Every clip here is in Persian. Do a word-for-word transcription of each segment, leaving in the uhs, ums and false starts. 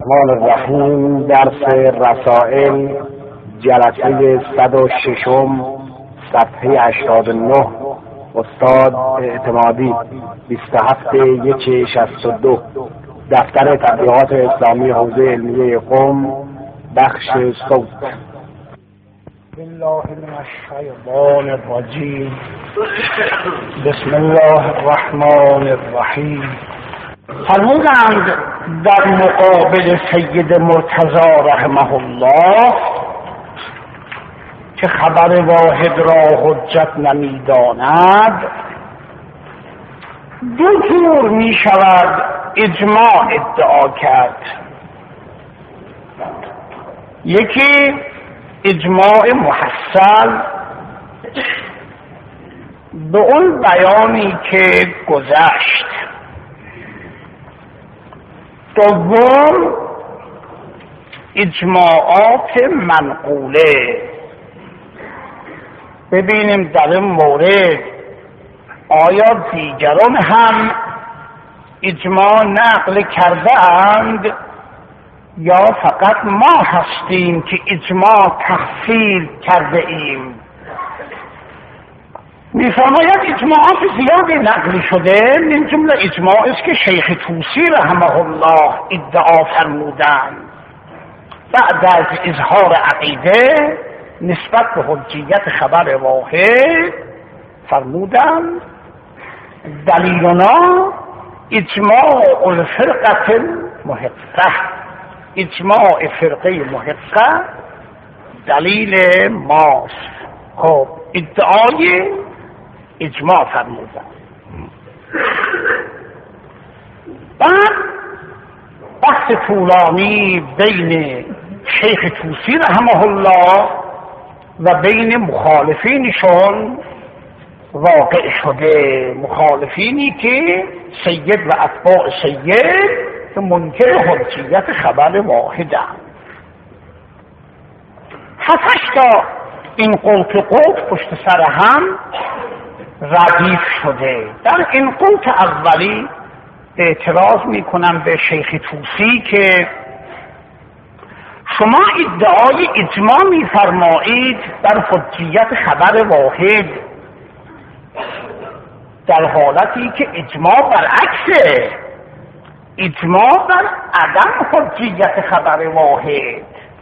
الرحمن الرحیم. درس رسائل جلسه صد و ششم صفحه هشتاد و نه. استاد اعتمادی بیست و هفت یک شصت و دو. دفتر تبلیغات اسلامی حوزه علمیه قم، بخش صوت. بالله من الشیطان الرجیم. بسم الله الرحمن الرحیم. فرمودند در مقابل سید مرتضی رحمه الله که خبر واحد را حجت نمیداند، دو جور می شود اجماع ادعا کرد. یکی اجماع محصل به اون بیانی که گذشت. دوم اجماعات منقوله. ببینیم در این مورد آیا دیگران هم اجماع نقل کرده اند یا فقط ما هستیم که اجماع تحصیل کرده ایم. می‌فرماید اجماعات زیادی نقل شده، من جمله اجماع است که شیخ طوسی رحمه الله ادعا فرمودند بعد از اظهار عقیده نسبت به حجیت خبر واحد. فرمودند دلیلنا اجماع الفرقه المحقه. اجماع فرقه محقه دلیل ماست. خب ادعای اجماع فرمودن. بعد بحث طولانی بین شیخ طوسی رحمه الله و بین مخالفینشون واقع شده. مخالفینی که سید و اتباع سید که منکر حجیت خبر واحدند. هفتش تا این قوت قوت پشت سر هم ردیف شده. در این قوت اولی اعتراض میکنم به شیخ طوسی که شما ادعای اجماع میفرمایید در حجیت خبر واحد، در حالتی که اجماع برعکسه، اجماع بر عدم حجیت خبر واحد.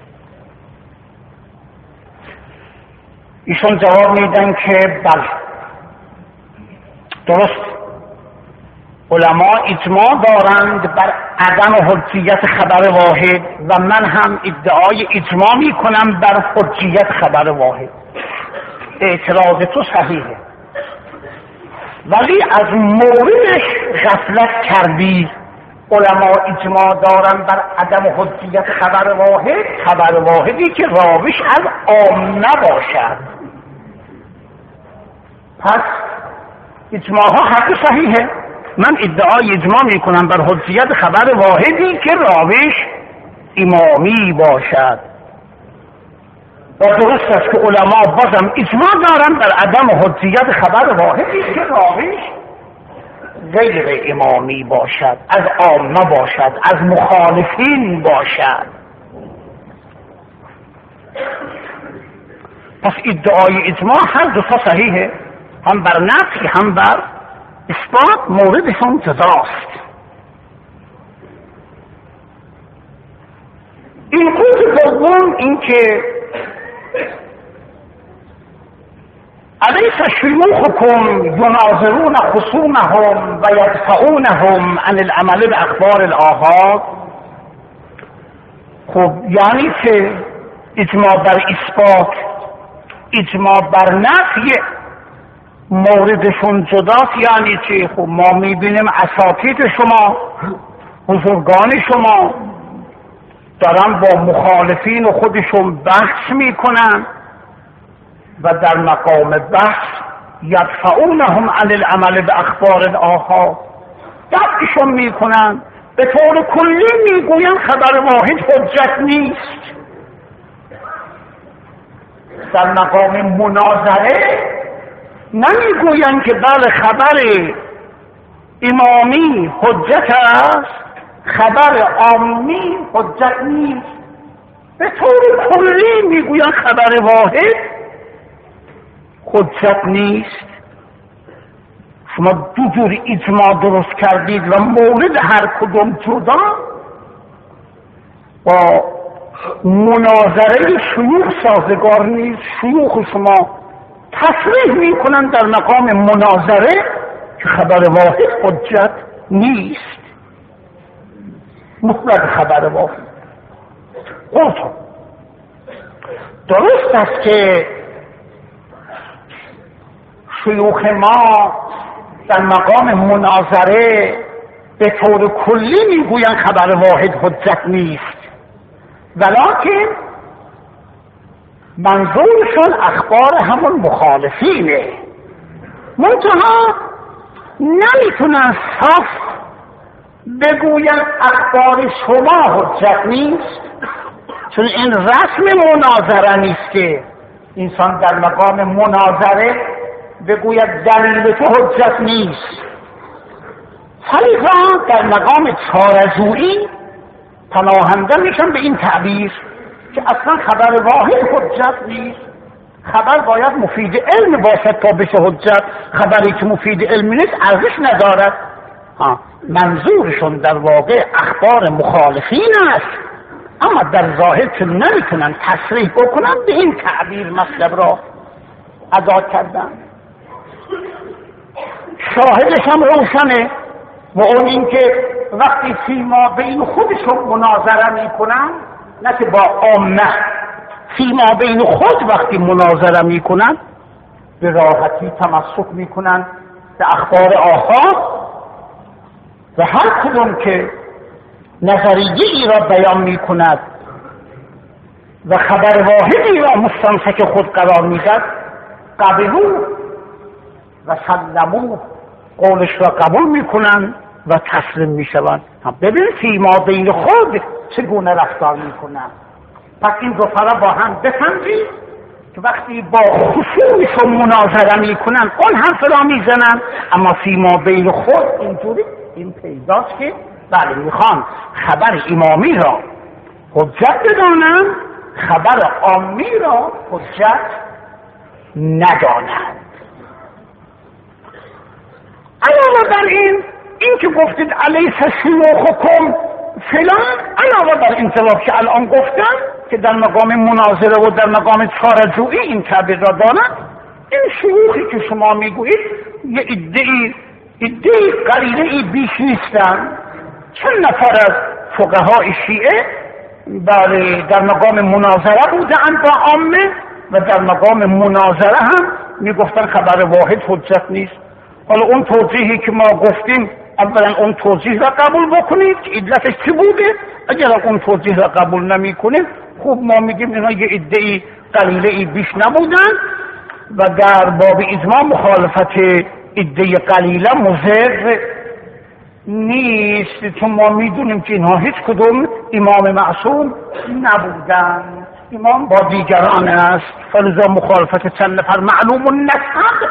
ایشون جواب میدن که بله درست، علما اجماع دارند بر عدم حجیت خبر واحد و من هم ادعای اجماع میکنم بر حجیت خبر واحد. اعتراض تو صحیحه، ولی از موردش غفلت کردی. علما اجماع دارن بر عدم حجیت خبر واحد، خبر واحدی که راویش از عام نباشد. پس اجماع ها حق صحیحه. من ادعای اجماع میکنم بر حجیت خبر واحدی که راویش امامی باشد. و درست است که علما بازم اجماع دارن بر عدم حجیت خبر واحدی که راویش غیر امامی باشد، از عام نباشد، از مخالفین باشد. پس ادعای اجماع هر دو تا صحیحه، هم بر نفی هم بر اثبات موردشون جداست. این قوت دوم این که الیس شیوخکم یناظرون خصومهم و یدفعونهم عن العمل باخبار الاحاد. خب یعنی که اجماع بر اثبات، اجماع بر نفی موردشون جداست. یعنی چی؟ خب ما میبینیم اساتید شما، بزرگان شما دارن با مخالفین خودشون بحث میکنن و در مقام بحث یدفعونهم عن العمل باخبار الاحاد، دفعشون میکنن. به طور کلی میگوین خبر واحد حجت نیست. در مقام مناظره نمیگوین که بله خبر امامی حجت است، خبر عامی حجت نیست. به طور کلی میگویند خبر واحد حجت نیست. شما دو جور اجماع درست کردید و مورد هر کدوم جدا با مناظره شیوخ سازگار نیست. شیوخ شما تصریح میکنن در مقام مناظره که خبر واحد حجت نیست، مطلق خبر واحد. قلت درست است که شیوخ ما در مقام مناظره به طور کلی میگویند خبر واحد حجت نیست، ولکن منظورشون اخبار همون مخالفینه. منتها نمیتونن صاف بگویند اخبار شما حجت نیست، چون این رسم مناظره نیست که انسان در مقام مناظره بگوید دلیل تو حجت نیست. خلیفه در مقام چاره‌جویی پناهنده میشن به این تعبیر که اصلا خبر واحد حجت نیست. خبر باید مفید علم باشد تا بشه حجت. خبری که مفید علم نیست ارزش ندارد. ها. منظورشون در واقع اخبار مخالفین است، اما در ظاهر که نمیتونن تصریح بکنن به این تعبیر مطلب را ادا کردن. شاهدش هم روشنه و اون این که وقتی فیما بین خودشون مناظره میکنن، نه که با عامه، فیما بین خود وقتی مناظره میکنن به راحتی تمسک میکنن به اخبار آخر و هر کدوم که نظریه ای را بیان میکند و خبر واحدی را مستمسک خود قرار میداد قبلو و سلمو، قولش را قبول میکنن و تسلیم میشوند. ببین فیما بین خود چگونه رفتار میکنن. پس این دو فرا با هم بفهمید که وقتی با خصومشون مناظره میکنن اون حرف را میزنن، اما فیما بین خود اینجوری این پیداست که بله میخوان خبر امامی را حجت بدانند، خبر عامی را حجت ندانند. علاوه بر این این که گفتید علیس شیوخکم فلان، علاوه بر این جواب که الان گفتم که در مقام مناظره و در مقام چاره‌جویی این تعبیر را دارند، این شیوخی که شما میگویید یه ادعی ادعی قلیله‌ای بیش نیستن. چند نفر از فقهای شیعه برای در مقام مناظره بودند با عامه و در مقام مناظره هم میگفتن خبر واحد حجت نیست. حالا اون توضیحی که ما گفتیم، اولا اون توضیح را قبول بکنید که علتش چی بوده. اگر اون توضیح را قبول نمی کنید، خوب ما میگیم اینا یه ادعی قلیله‌ای بیش نبودن و در باب اجماع مخالفت ادعی قلیله مضر نیست، چون ما میدونیم که اینها هیچ کدوم امام معصوم نبودن، امام با دیگران است، فلذا مخالفت چند نفر معلوم النسب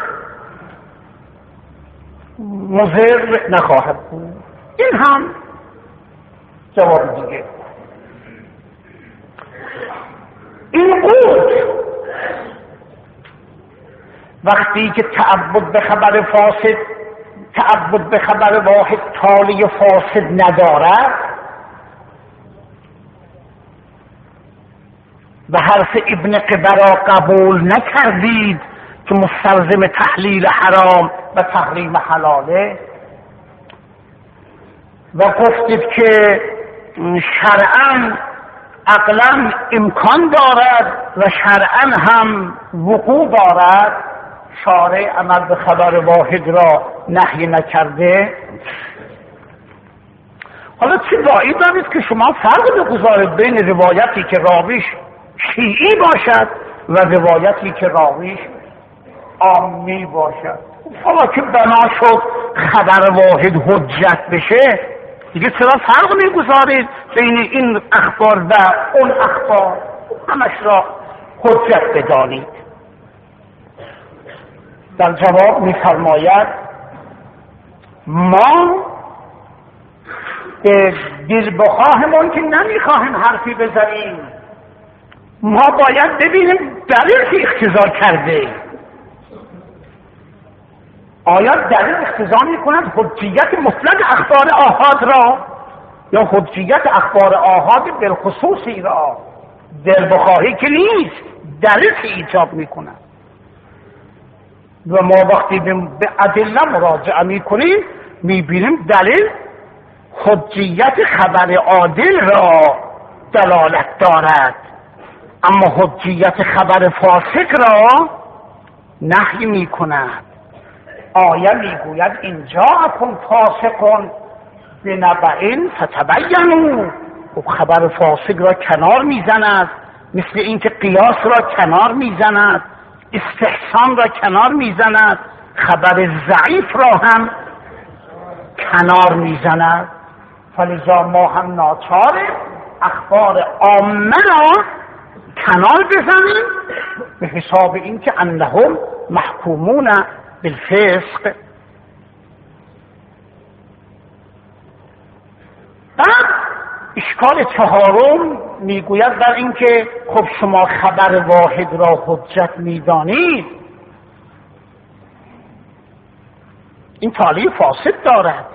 مضر نخواهد بود. این هم جواب دیگه. این قول وقتی که تعبد به خبر فاسد، تعبد به خبر واحد تالی فاسد ندارد و حرف ابن قبرا قبول نکردید که مستلزم تحلیل حرام و تحریم حلاله و گفتید که شرعاً عقلاً امکان دارد و شرعاً هم وقوع دارد، شارع عمل به خبر واحد را نهی نکرده. حالا چه داعی دارید که شما فرق بگذارید بین روایتی که راویش شیعی باشد و روایتی که راویش عامی باشد؟ حالا که بنا شد خبر واحد حجت بشه، دیگه چرا فرق میگذارید بین این اخبار و اون اخبار؟ همش را حجت بدانید. در جواب میفرماید ما به دل بخواهمون که نمیخواهیم حرفی بزنیم، ما باید ببینیم دلیل که اقتضا کرده. آیا دلیل اقتضا میکند حجیت مطلق اخبار آحاد را یا حجیت اخبار آحاد بالخصوصی را؟ دل بخواهی که نیست، دلیل که ایجاب میکند. و ما وقتی به ادله مراجعه میکنیم میبینیم دلیل حجیت خبر عادل را دلالت دارد، اما حجیت خبر فاسق را نهی میکند. آیه میگوید اینجا اکن فاسقون بنبأ فتبینوا، خبر فاسق را کنار میزند، مثل اینکه قیاس را کنار میزند، استحسان را کنار میزند، خبر ضعیف را هم کنار میزند. فلذا ما هم ناچار اخبار عامه را کنار بزنیم به حساب اینکه انهم محکومون بالفسق. بعد اشکال چهارم میگوید در اینکه خب شما خبر واحد را حجت میدانید، این تالی فاسد دارد،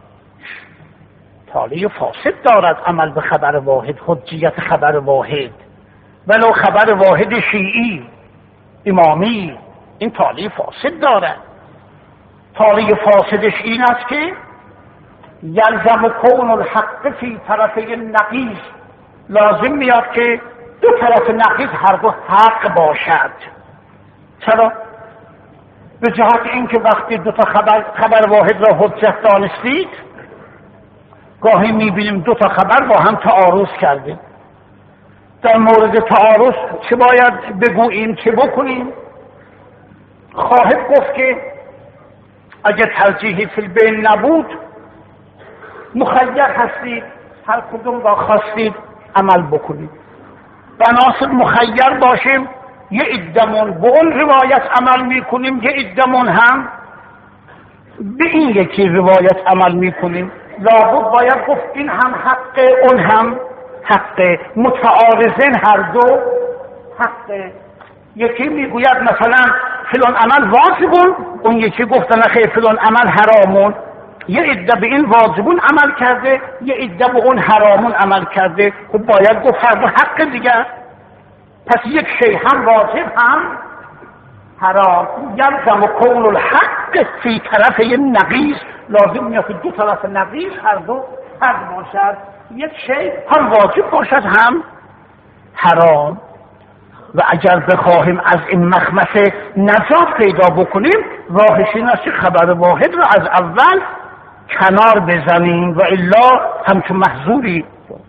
تالی فاسد دارد عمل به خبر واحد، حجیت خبر واحد، ولو خبر واحد شیعی امامی، این تالی فاسد دارد. تالی فاسدش این است که یلزم کون الحق فی طرفی نقیض، لازم میاد که دو طرف نقیض هر دو حق باشد. چرا؟ به جهت اینکه وقتی دو تا خبر خبر واحد را حجت دانستید، گاهی میبینیم دو تا خبر با هم تعارض کرده. در مورد تعارض چه باید بگوییم، چه بکنیم؟ خواهد گفت که اگه ترجیحی فی البین نبود، مخیر هستید، هر کدوم را خواستید عمل بکنید. بناسب مخیر باشیم، یه عدمون به اون روایت عمل میکنیم، یه عدمون هم به این یکی روایت عمل میکنیم. لابد باید گفت این هم حق، اون هم حق، متعارضین هر دو حق. یکی میگوید مثلا فلان عمل واجبون، اون یکی گفت نخیر فلان عمل حرامون. یه عده به این واجبون عمل کرده، یه عده به اون حرامون عمل کرده. خب باید گفت هر دو حق دیگر، پس یک شی هم واجب هم حرام. یلزم کون الحق فی طرف نقیض، لازم میاد دو طرف نقیض هر دو حق باشد، یک شی هم واجب باشد هم حرام. و اگر بخواهیم از این مخمسه نجات پیدا بکنیم، راهش این است که خبر واحد را از اول کنار بزنیم و الا همچون محظوری.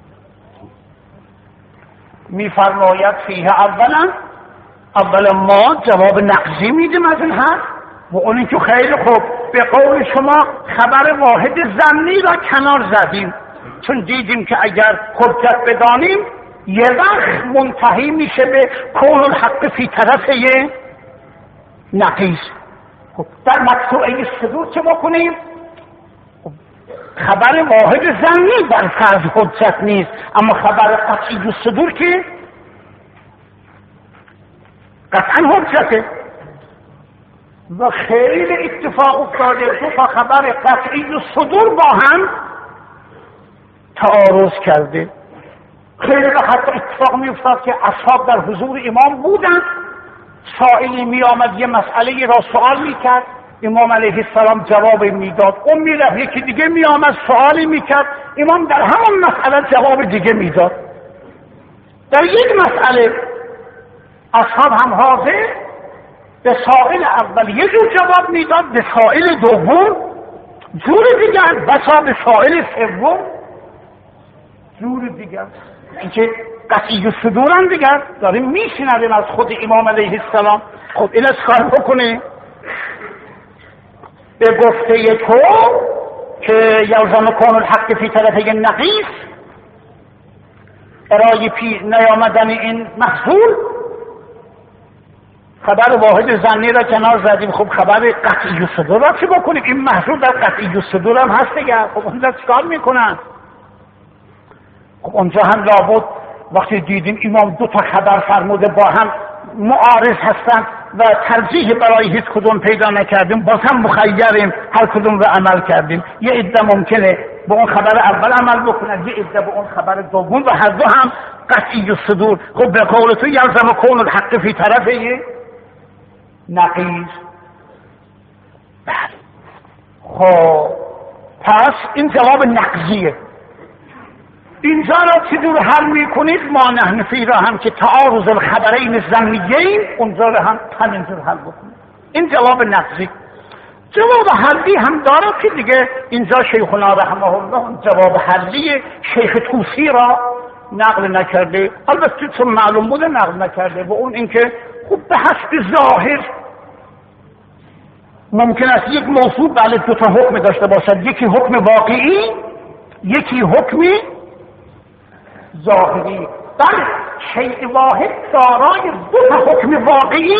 میفرماید فیه اولا، اولا ما جواب نقضی میدیم از این حرف و اونی که خیلی خوب به قول شما خبر واحد ضمنی را کنار زدیم، چون دیدیم که اگر حجت بدانیم یه وقت منتهی میشه به کون الحق فی طرفه نقیض. خب در مقطوعه صدور چه بکنیم؟ خبر واحد ضمنی بر فرض حجت نیست، اما خبر قطعی صدور که قطعا حجته. و خیلی اتفاق افتاده دو تا خبر قطعی صدور با هم تعارض کرده. خیلی وقت اتفاق می افتاد که اصحاب در حضور امام بودند، سائلی می آمد یه مسئله را سوال می کرد، امام علیه السلام جواب میداد، اون می رفت یکی دیگه می آمد سوالی می کرد، امام در همون مسئله جواب دیگه میداد. در یک مسئله اصحاب هم حاضر به سائل اول یه جور جواب میداد، به سائل دوم جور دیگر، بسا به سائل سوم جور دیگر. اینکه قطعی صدورن دیگر داریم میشنویم از خود امام علیه السلام. خب این از کار بکنه به گفته تو که یلزم کون الحق فی طرفه نقیض، ارائه پی نیامدن این محصول، خبر واحد ضمنی را کنار زدیم. خب خبر قطعی صدور را چه بکنیم؟ این محصول در قطعی صدور هم هست دیگر. خب اون در چکار میکنن؟ خب اونجا هم لابد وقتی دیدیم امام دو تا خبر فرموده با هم معارض هستن و ترجیح برای هیچ کدوم پیدا نکردیم، باز هم مخیریم هر کدوم رو عمل کردیم. یه عده ممکنه به اون خبر اول عمل بکنن، یه عده به اون خبر دوم، و هر دو هم قطعی و صدور. خب به قول تو یلزم کون الحق فی طرفه نقیض. بله خب پس این جواب نقضیه. اینجا را چجور حل میکنید؟ ما نحن فی را هم که تعارض الخبرین ضمنیین، اونجا را هم همینجور حل بکنید. این جواب نقضی. جواب حلی هم داره که دیگه اینجا شیخنا رحمه الله جواب حلی شیخ طوسی را نقل نکرده، البته چون معلوم بوده نقل نکرده، و اون اینکه خب به حسب ظاهر ممکن است یک موضوع بله دو تا حکم داشته باشد، یکی حکم واقعی، یکی حکم ظاهری. بله شیء واحد دارای دو تا حکم واقعی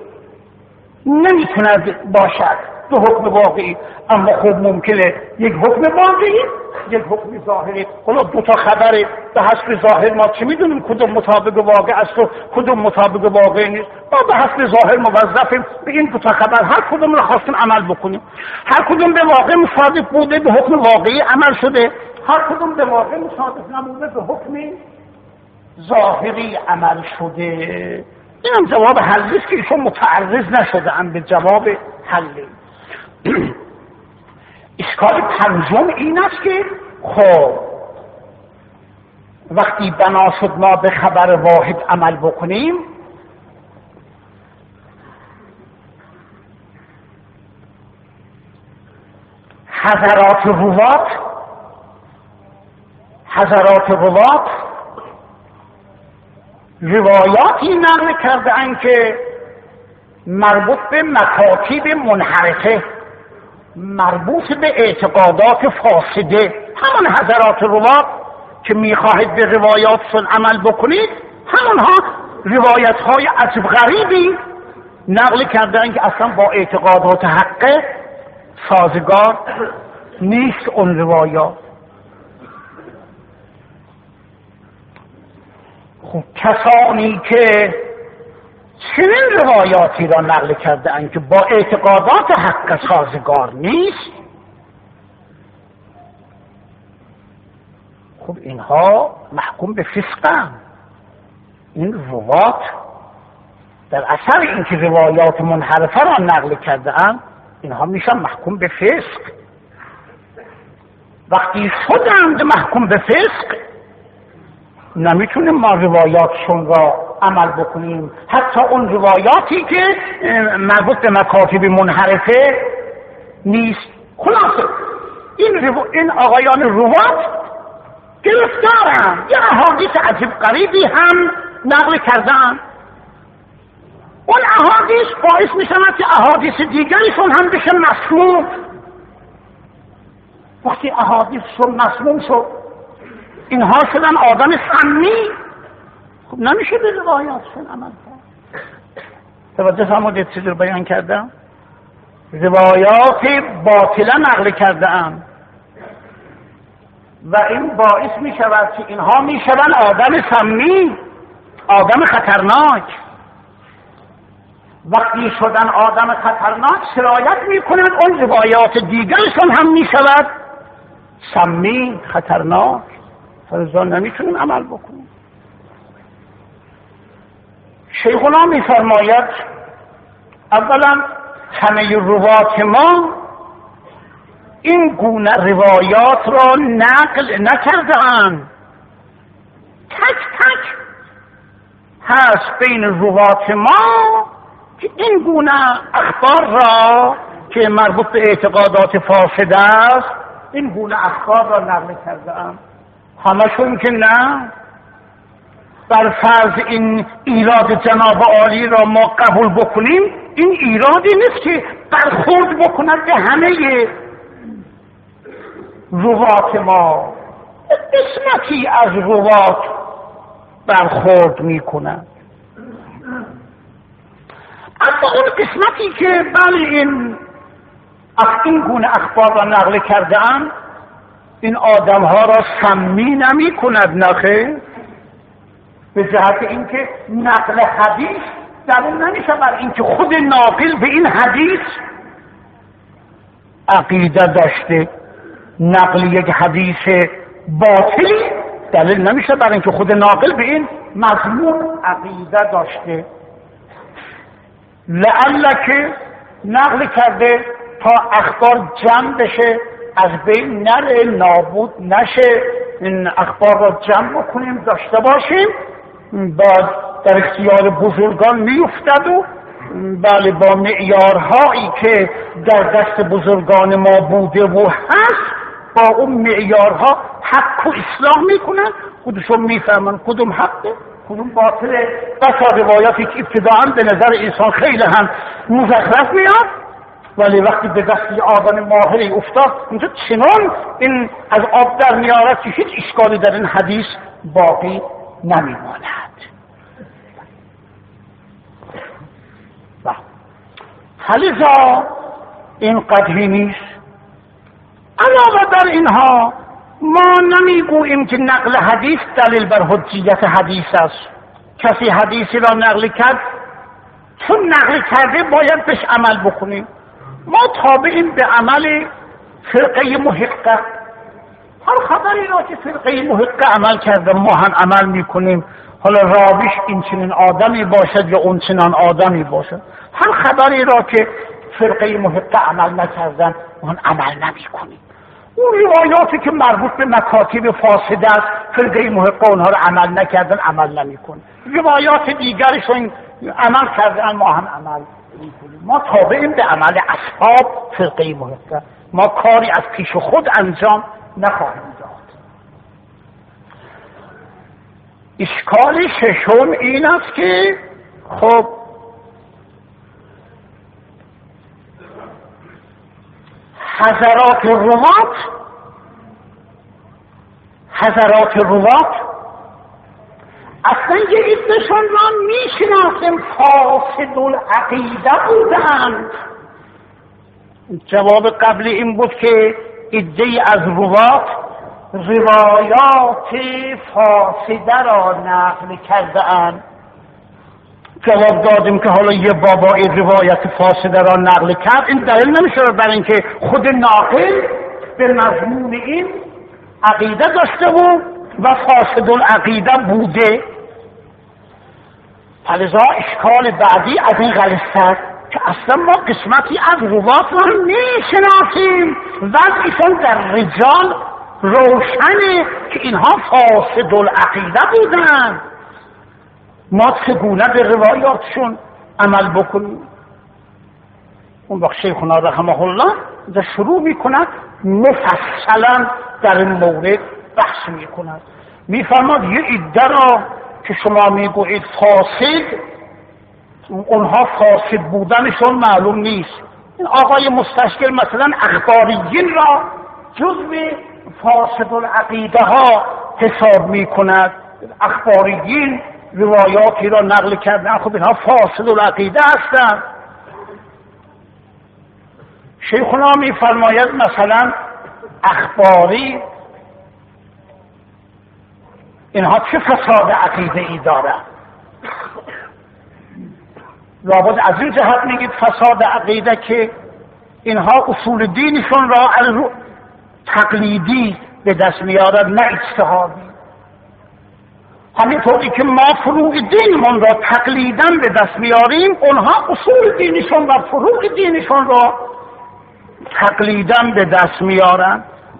نمیتوند باشد، دو حکم واقعی، اما خب ممکنه یک حکم واقعی یک حکم ظاهری. حالا دو تا خبره، به حسب ظاهر ما چه میدونیم کدوم مطابق واقع است و کدوم مطابق واقع نیست؟ ما به حسب ظاهر موظفیم به این دو تا خبر هر کدوم رو خواستیم عمل بکنیم. هر کدوم به واقع مصادف بوده به حکم واقعی عمل شده، هر کدوم به واقع مصادف نبوده به حکم ظاهری عمل شده. اینم جواب حلی است که ایشون متعرض نشده ام به جواب حلی. اشکال پنجم این است که خب وقتی بنا شد ما به خبر واحد عمل بکنیم، حضرات روات حضرات روات روایاتی نقل کرده اند که مربوط به مکاتب منحرفه، مربوط به اعتقادات فاسده. همون حضرات روات که میخواهید به روایاتشون عمل بکنید، همونها روایت های عجب غریبی نقل کردن که اصلا با اعتقادات حق سازگار نیست اون روایات. خب کسانی که چنین روایاتی را نقل کرده اند که با اعتقادات حق سازگار نیست، خب اینها محکوم به فسقند. این روات در اثر اینکه روایات منحرفه را نقل کرده اند، اینها میشن محکوم به فسق. وقتی شدند محکوم به فسق، نمیتونیم ما روایاتشون را عمل بکنیم، حتی اون روایاتی که مربوط به مکاتب منحرفه نیست. خلاصه این, رو... این آقایان روات گرفتارن، یه احادیث عجیب غریبی هم نقل کردن. اون احادیث باعث میشن که احادیث دیگریشون هم بشه مسموم. وقتی احادیثشون مسموم شد، اینها شدن آدم سمی، خب نمیشه به روایاتشون عمل کرد. توجه فرمودید چیزی رو بیان کردم؟ روایات باطله نقل کرده ام و این باعث می شود که اینها می شوند آدم سمی، آدم خطرناک. وقتی شدن آدم خطرناک سرایت می کنند اون روایات دیگرشون هم می شود سمی، خطرناک. فرضا نمیتونیم عمل بکنیم. شیخنا می فرماید اولا همه روات ما این گونه روایات را نقل نکرده‌اند. تک تک هست بین روات ما که این گونه اخبار را که مربوط به اعتقادات فاسده است، این گونه اخبار را نقل کرده‌اند. همشون که نه. بر فرض این ایراد جناب عالی را ما قبول بکنیم، این ایرادی نیست که برخورد بکند به همه روات ما. قسمتی از روات برخورد میکنند، اما اون قسمتی که بله این این گونه اخبار را نقل کرده ام این آدم ها را سمی نمی کند نخیر؟ به جهت اینکه نقل حدیث دلیل نمیشه بر اینکه خود ناقل به این حدیث عقیده داشته. نقل یک حدیث باطلی دلیل نمیشه بر اینکه خود ناقل به این مضمون عقیده داشته. لعل که نقل کرده تا اخبار جمع بشه، از بین نره، نابود نشه، این اخبار را جمع بکنیم داشته باشیم، بعد در اختیار بزرگان میافتد و بله با معیارهایی که در دست بزرگان ما بوده و هست با اون معیارها حق و اصلاح میکنن، خودشون میفهمن کدوم حقه کدوم باطله. بسا روایاتی که ابتداعا به نظر انسان خیلی هم مزخرف میاد ولی وقتی به دست آدم ماهری افتاد اونجا چنان این از آب در میارد که هیچ اشکالی در این حدیث باقی نمیماند. لذا این قدری نیست. علاوه بر اینها ما نمیگوییم که نقل حدیث دلیل بر حجیت حدیث است. کسی حدیثی را نقل کرد چون نقل کرده باید بهش عمل بکنیم. ما تابعیم به عمل فرقه محقه. هر خبری را که فرقه محقه عمل کرده ما هم عمل میکنیم، حالا راویش این چنین آدمی باشد یا اون چنان آدمی باشد. هر خبری را که فرقه محقه عمل نکردن اون عمل نمی کنیم. اون روایاتی که مربوط به مکاتب فاسده است فرقه محقه اونها را عمل نکردن عمل نمی کنیم. روایات دیگرشون عمل کردن ما هم عمل نمی کنیم. ما تابعیم به عمل اصحاب فرقه محقه. ما کاری از پیش خود انجام نخواهیم داد. اشکال ششم این است که خب حضرات روات حضرات روات اصلا یه عده‌شان را میشناسیم فاسد العقیده بودند. جواب قبلی این بود که عده‌ای از روات روایات فاسده را نقل کرده اند. جواب دادیم که حالا یه بابای روایت فاسده را نقل کرد این دلیل نمیشه بر اینکه خود ناقل به مضمون این عقیده داشته بود و فاسد العقیده بوده. لذا اشکال بعدی از این غلط‌تر که اصلا ما قسمتی از روات را میشناسیم وضعشون در رجال روشنه که اینها فاسد العقیده بودن. ما چگونه به روایاتشون عمل بکنیم؟ اون وقت شیخنا رحمه الله در شروع میکند مفصلا در این مورد بحث میکند. میفرماد یه عده را که شما میگویید فاسد اونها فاسد بودنشون معلوم نیست. این آقای مستشکل مثلا اخباریین را جزو فاسد العقیده ها حساب میکند. اخباریین روایاتی را نقل کردن خب اینها فاسد العقیده هستند. شیخنا می فرماید مثلا اخباری اینها چه فساد عقیده ای دارند؟ لابد از این جهت میگید فساد عقیده که اینها اصول دینشون را از تقلیدی به دست میارد نه اجتهادی. همینطوری که ما فروع دینمون را تقلیداً به دست میاریم اونها اصول دینشون و فروع دینشون را تقلیداً به دست میارن.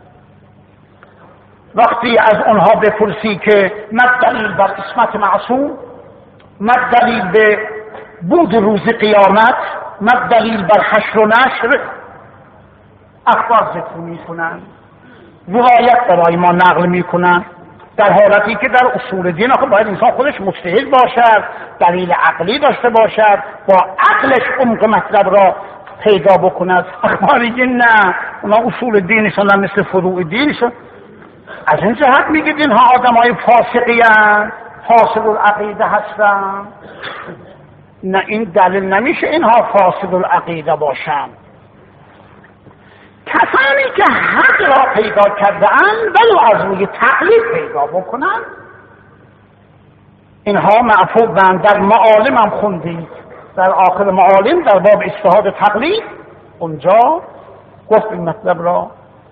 وقتی از اونها بپرسی که ما دلیل بر اسمت معصوم، ما دلیل به بود روز قیامت، ما دلیل بر حشر و نشر، اخبار ذکر میکنن، روایت برای ما نقل میکنن، در حالتی که در اصول دین خب باید انسان خودش مجتهد باشد، دلیل عقلی داشته باشد، با عقلش عمق مطلب را پیدا بکند. اخباری نه، اونا اصول دینشون هم مثل فروع دینشون. از این جهت میگید اینها آدم های فاسقی هستند، فاسد العقیده هستند. نه این دلیل نمیشه اینها فاسد العقیده باشند. کسانی که حق را پیدا کرده اند ولو از روی تقلید پیدا بکنند اینها معفوظند. در معالم هم خوندید، در آخر معالم در باب اجتهاد تقلید اونجا گفت این مطلب را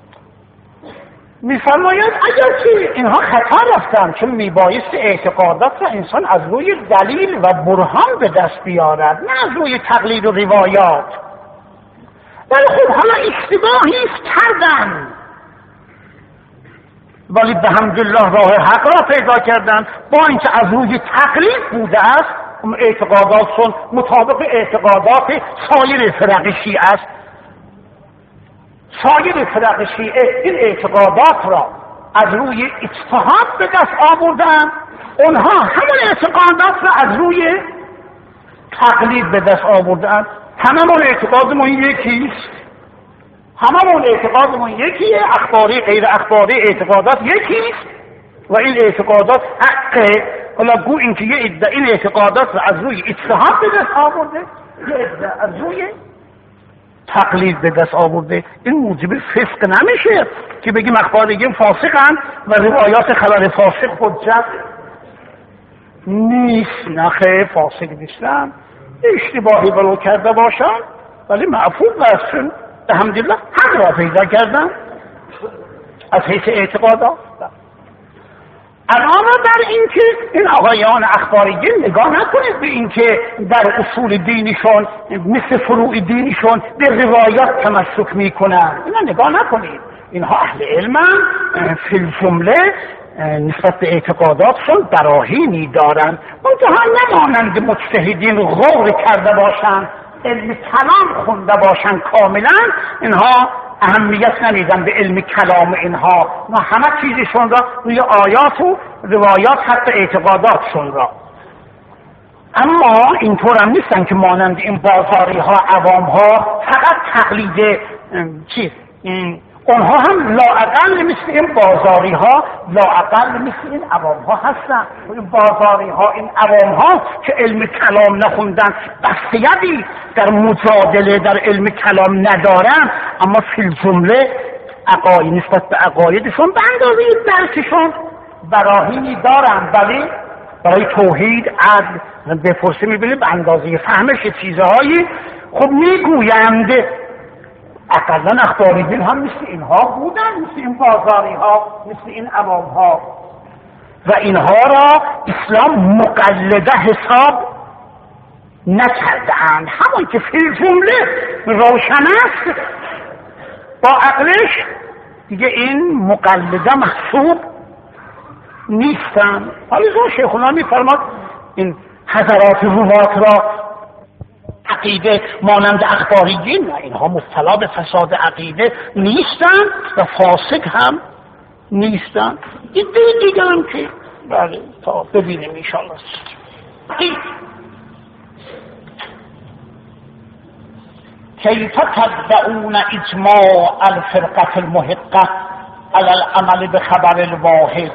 میفرماید اگر که اینها خطا رفتن چون میبایست اعتقادات را انسان از روی دلیل و برهان به دست بیارد نه از روی تقلید و روایات. ولی خب حالا اشتباهی کردن ولی به حمدالله راه حق را پیدا کردن با اینکه از روی تقلید بوده است اعتقاداتشون مطابق اعتقادات سایر فرق شیعه است. سایر فرق شیعه این اعتقادات را از روی اجتهاد به دست آوردن، اونها همون اعتقادات را از روی تقلید به دست آوردن. هممون اعتقادمون یکیست، هممون اعتقادمون یکیه، اخباری غیر اخباری اعتقادات یکیست و این اعتقادات حقه. حالا گو اینکه یه عده این اعتقادات را از روی اجتهاد به دست آورده، یه عده از روی تقلید به دست آورده، این موجب فسق نمیشه که بگیم اخباریین فاسقن و روایات خبر فاسق حجت نیست. نخه فاسق نیستن، اشتباهی ولو کرده باشن ولی معفوظ هستن، الحمدلله حق را پیدا کردن از حیث اعتقادات. الان در این که این آقایان اخباریین نگاه نکنید به این که در اصول دینیشون مثل فروع دینیشون به روایات تمسک میکنن، اینا نگاه نکنید. اینها اهل علمن، فی الجمله نسبت به اعتقاداتشون براهینی دارن، منتها نمانند مجتهدین غور کرده باشن، علم کلام خونده باشن کاملا، اینها اهمیت نمیدن به علم کلام اینها و همه چیزشون را روی آیات و روایات حتی اعتقاداتشون را. اما اینطور هم نیستن که مانند این بازاری ها عوام ها فقط تقلید چیز، اونها هم لااقل مثل این بازاری ها لااقل مثل این عوام ها هستن. این بازاری ها این عوام ها که علم کلام نخوندن بستیدی در مجادله در علم کلام ندارن، اما فی الجمله عقاید نسبت به عقایدشون به اندازه درکشون براهینی دارن. ولی برای توحید عدل بپرسه میبینید به اندازه فهمش چیزهایی خب میگویند. اقلا اخباریین هم مثل اینها بودن، مثل این بازاری ها، مثل این عوام ها و اینها را اسلام مقلده حساب نکرده اند. همون که فی جمله روشن است با عقلش دیگه این مقلده محسوب نیستن. حالا شیخ الله میفرماد این حضرات روات را عقیده مانند اخباریین نه، اینها مبتلا به فساد عقیده نیستن و فاسق هم نیستن. این دیگه هم که بله تا ببینیم انشاءالله. کیف تدعون اجماع الفرقه المحقه علی العمل بخبر الواحد.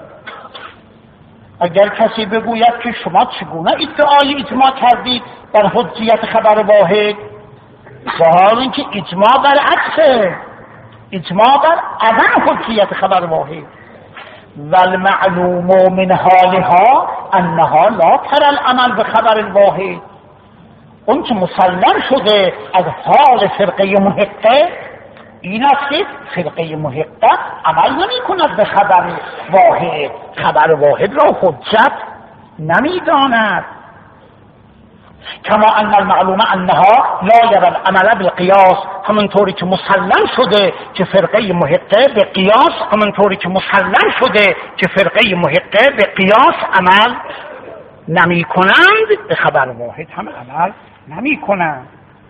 اگر کسی بگوید که شما چگونه ادعای اجماع کردید بر حجیت خبر واحد، ظاهر این که اجماع بر عکسه، اجماع بر عدم حجیت خبر واحد. والمعلوم من حالها انها لا ترى العمل بخبر الواحد. اون که مسلم شده از حال فرقه محقه این است که فرقه محقه عمل نمی کند به خبر واحد، خبر واحد را حجت نمی داند. کما ان المعلوم انها لا یرى العمل بالقیاس، همونطوری که مسلم شده که فرقه محقه به قیاس، همونطوری که مسلم شده که فرقه محقه به قیاس عمل نمی کنند به خبر واحد هم عمل نمی کنند.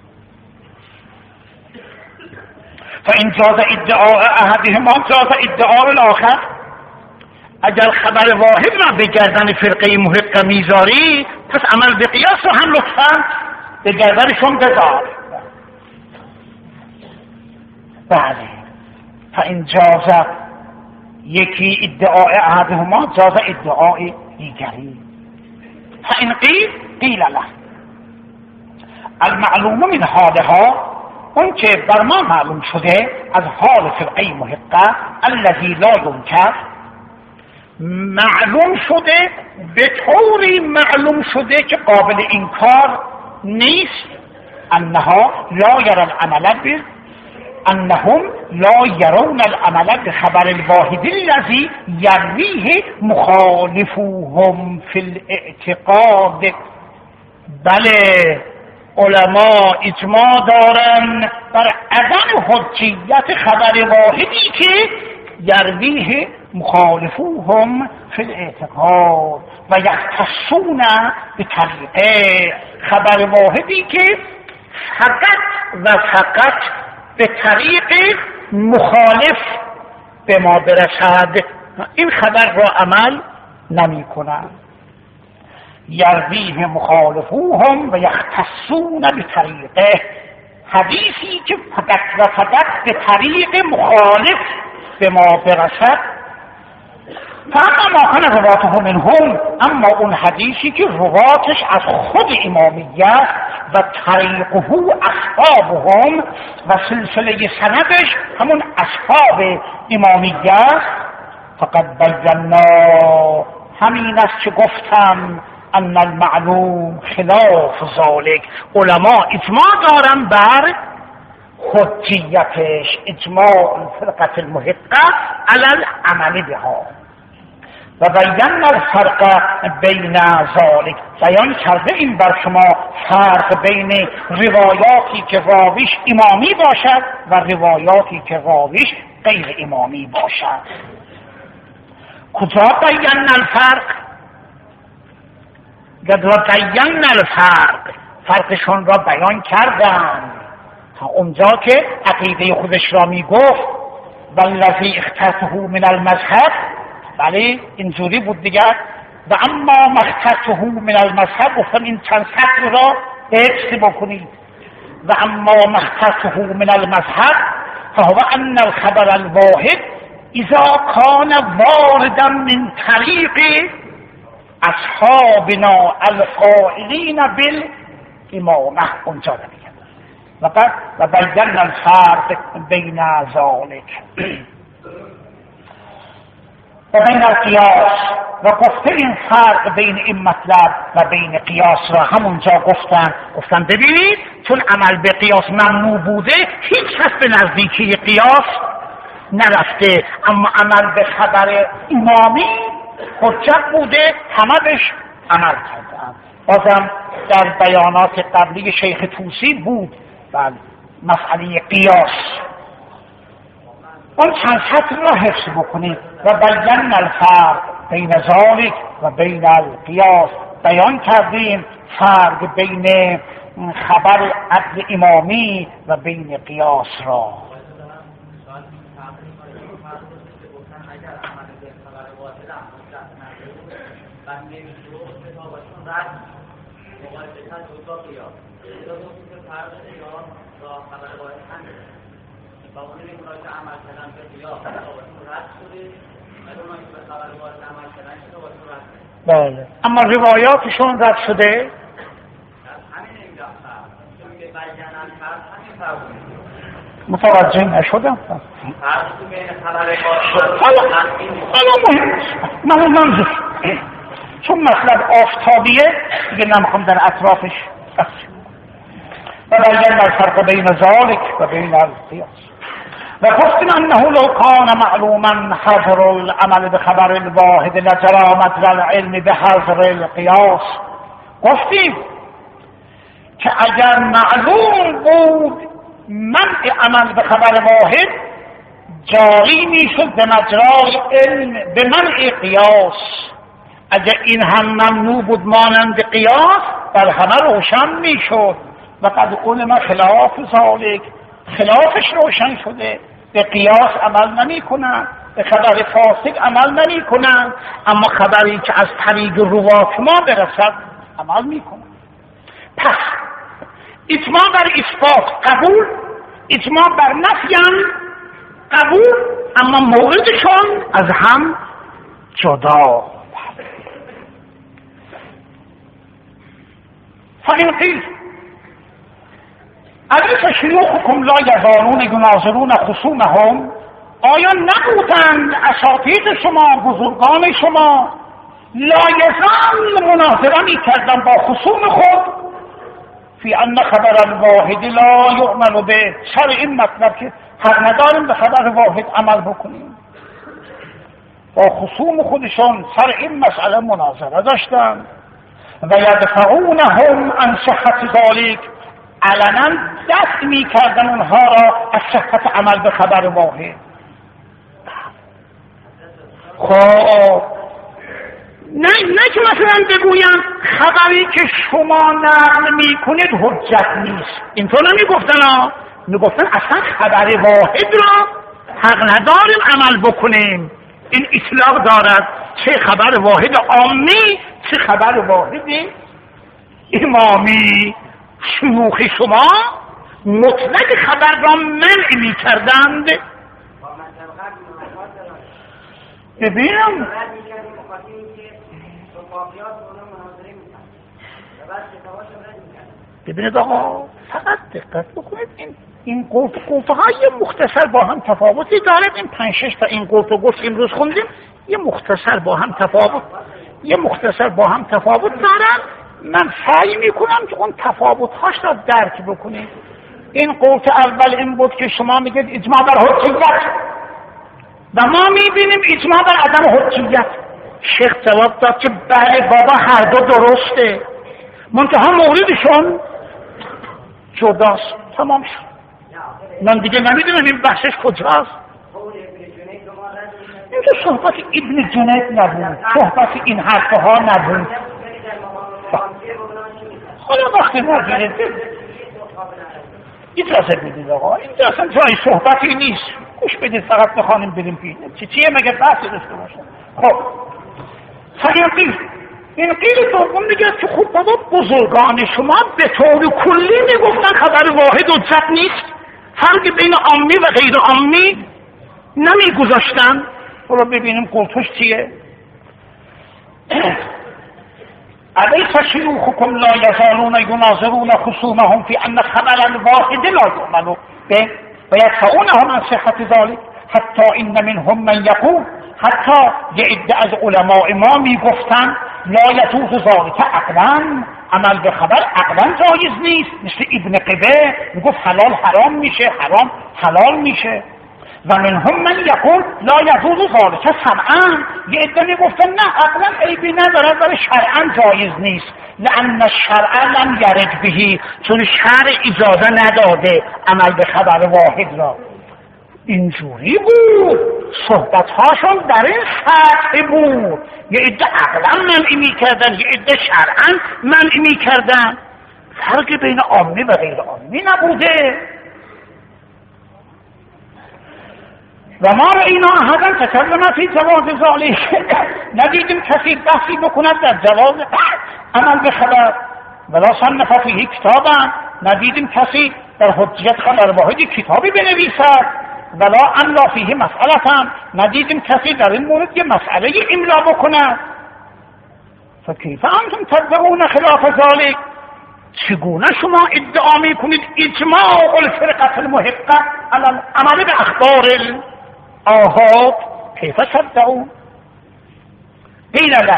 فإن جاز ادعاء احدهما جاز ادعاء الاخر. اگر خبر واحد را به گردن فرقه محقه میذاری پس عمل به قیاس رو هم لطفاً به گردنشون بذار. بله فإن جاز یکی ادعاء احدهما جاز ادعاء دیگری. فإن قیل قیل له المعلوم من حالها اون که بر ما معلوم شده از حال فرقه محقه الذی لا ینکر، معلوم شده به طوری معلوم شده که قابل انکار نیست. انها لا یرى العمل به انهم لا يرون العمل بخبر الواحد الذي يرويه مخالفوهم في الاعتقاد. بله، علما اجماع دارن بر عدم حجیت خبر واحدی که یرویه مخالفوهم فی الاعتقاد و یختصون به طریقه، خبر واحدی که فقط و فقط به طریق مخالف به ما برسد این خبر را عمل نمی کنند. یرویه مخالفوهم و یختصون به طریقه، حدیثی که فقط و فقط به طریق مخالف به ما برسد. فاما ما کان رواته منهم، اما اون حدیثی که رواتش از خود امامیت و طریقه اصحابهم و سلسله سندش همون اصحاب امامیت، فقط بینا، همین است که گفتم ان المعلوم خلاف ذلك. علما اجماع دارن بر حجیتش، اجماع الفرقه المحقه علی العمل بها. و بیان الفرق بین ذلك، بیان کرده این بر شما فرق بین روایاتی که راویش امامی باشد و روایاتی که راویش غیر امامی باشد. کجا بیان الفرق؟ گذر بیان الفرق، فرقشون را بیان کردن تا اونجا که عقیده خودش را می گفت والذی اخترته من المذهب. بله اینجوری بود دیگر. و اما مخترته من المذهب، گفتم این چند سطر را حفظ بکنید. و اما مخترته من المذهب فهو ان الخبر الواحد اذا کان واردا من طریق اصحابنا القائلین بالامامه. اونجا دیگر و بعد و بیان الفرق بین ذلك و بین القیاس، و گفته این فرق بین این مطلب و بین قیاس را همونجا گفتن. گفتن ببینید چون عمل به قیاس ممنوع بوده هیچ کس به نزدیکی قیاس نرفته، اما عمل به خبر امامی حجت بوده، همه بهش عمل کردن. بازم در بیانات قبلی شیخ طوسی بود بله مسئله قیاس. اون چند سطر را حفظ بکنید. و بیان الفرق بین ذلك و بین القیاس، بیان کردیم فرق بین خبر عدل امامی و بین قیاس را. بله، اما روایاتشون رد شده. متوجه نشدم. حالا مهم من منظور چون مطلب آفتابیه دیگه نمیخوام در اطرافش بس. و بیان الفرق بین ذلك و بین القیاس. و گفتیم انه لو کان معلوما حظر العمل بخبر الواحد لجرى مجرى العلم بحظر القیاس. گفتیم که اگر معلوم بود منع عمل به خبر واحد جاری میشد به مجرای علم به منع قیاس. اگر این هم ممنوع بود مانند قیاس بر همه روشن میشد. و قد علم خلاف ذلك، خلافش روشن شده. به قیاس عمل نمی کنن، به خبر فاسد عمل نمی کنن، اما خبری که از طریق روات ما برسد عمل می کنن. پس اجماع بر اثبات قبول، اجماع بر نفی هم قبول، اما موردشون از هم جدا. فإن قیل الیس شیوخکم لا یزالون یناظرون خصومهم، آیا نبودند اساتید شما، بزرگان شما، لا یزال مناظره می‌کردن با خصوم خود، فی ان خبر الواحد لا یؤمن به، سر این مطلب که حق نداریم به خبر واحد عمل بکنیم. با خصوم خودشان سر این مسئله مناظره داشتن. و یدفعونهم عن صحت ذلک، علنا دست می‌کردن اونها را از صحت عمل به خبر واحد. خب نه نه که مثلا بگویم خبری که شما نقل میکنید حجت نیست، اینطور نمیگفتن ها، میگفتن اصلا خبر واحد را حق نداریم عمل بکنیم. این اطلاق دارد، چه خبر واحد عامی چه خبر واحد امامی. شیوخ شما مطلق خبر را منع میکردند. ببینم ببینید آقا فقط دقت بکنید، این این گفت گفته های مختصر با هم تفاوتی داره. این پنج شش تا این گفت و گفت امروز خوندیم، یه مختصر با هم تفاوت یه مختصر با هم تفاوت دارن. من سعی میکنم که اون تفاوت هاش را درک بکنید. این قول اول این بود که شما میگید اجماع بر حجیت و ما میبینیم اجماع بر عدم حجیت. شیخ جواب داد که بله بابا هر دو درسته، منتها موردشون جداست. تمام شد. من دیگه نمیدونم این بحثش کجاست. اینجا صحبت ابن جنید نبود، صحبت این حرفه ها نبود. حالا وقتی نگیرید اجازه بدید آقا، اینجا اصلا جای صحبتی نیست. گوش بدید، فقط بخوانیم بریم پیش چی چیه مگه بحثی داشته باشن. خب فقیر قیل این قیل دوم میگه که خب بابا بزرگان شما به طور کلی میگفتن خبر واحد حجت نیست، فرق بین عامی و غیر عامی نمیگذاشتن. حالا ببینیم قلتوش چیه. الیس شیوخکم لا یزالون یناظرون خصومهم فی ان خبر الواحد لا یؤمن به و یدفعونهم عن صحت ذلک حتی ان منهم من یقول، حتی یه عده از علماء ما میگفتن لا یجوز ذلک عقلا، عمل به خبر عقلا جایز نیست. مثل ابن قبه میگفت حلال حرام میشه، حرام حلال میشه. و منهم من یقول لا یجوز ذلک سمعا، یه عده میگفتن نه عقلا عیبی نداره ولی شرعا جایز نیست. لان الشرع لم یرد به، چون شرع اجازه نداده عمل به خبر واحد را. اینجوری بود صحبت هاشون در این سطح بود. یه عده عقلا منع میکردن، یه عده شرعا منع میکردن. فرق بین عامی و غیر عامی نبوده. و ما رأینا احدا تکلم فی جواز ذلک، ندیدیم کسی بحثی بکند در جواز عمل به خبر. ولا صنف فیه کتابا، ندیدیم کسی در حجیت خبر واحد کتابی بنویسد. ولا املا فیه مسئلة، ندیدیم کسی در این مورد یه مسئله املا بکند. فکیف انتم تدعون خلاف ذلک، چگونه شما ادعا میکنید اجماع الفرقه المحقه علی العمل به اخبار الآحاد؟ کیف تدعون؟ قیل له